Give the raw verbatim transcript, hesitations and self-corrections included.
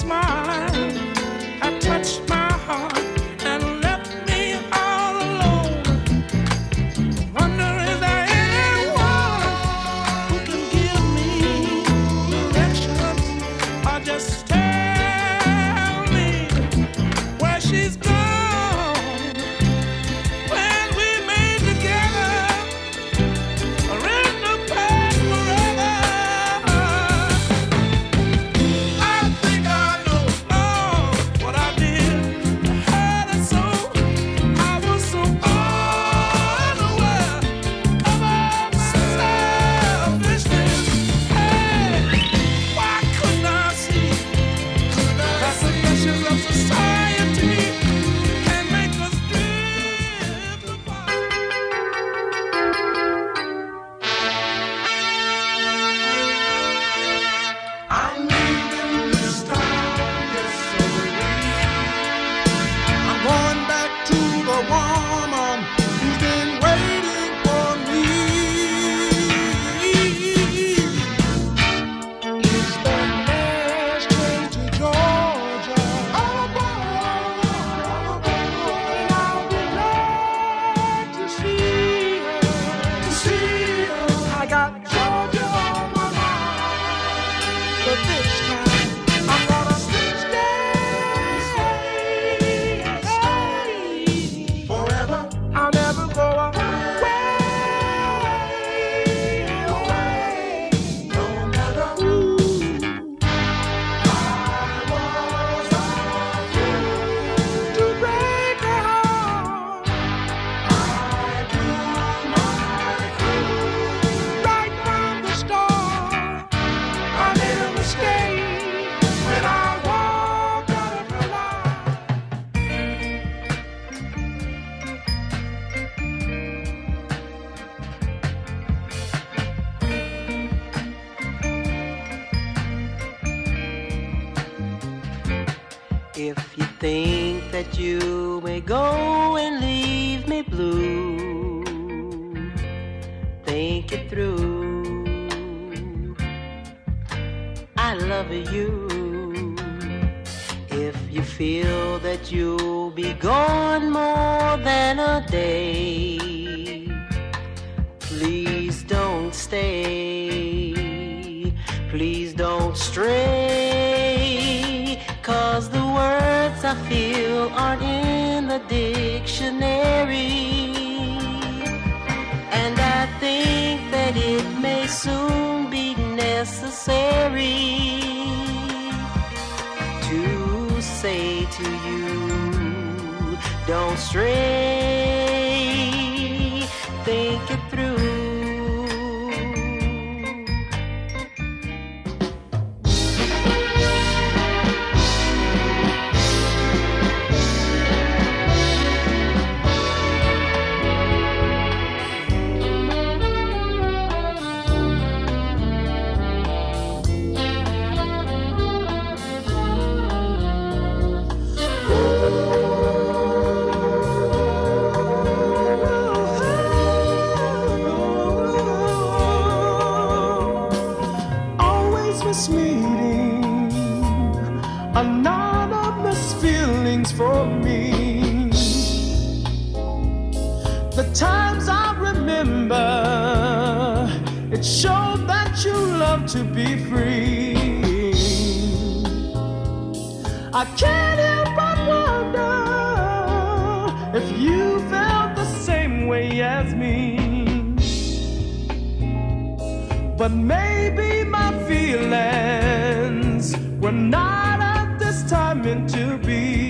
If you think that you may go and leave me blue, think it through. I love you. If you feel that you'll be gone more than a day, please don't stay. Please don't stray. 'Cause the words I feel aren't in the dictionary, and I think that it may soon be necessary to say to you, don't stray, think it through. Anonymous feelings for me. The times I remember, it showed that you love to be free. I can't help but wonder if you felt the same way as me. But maybe my feelings were not at this time meant to be.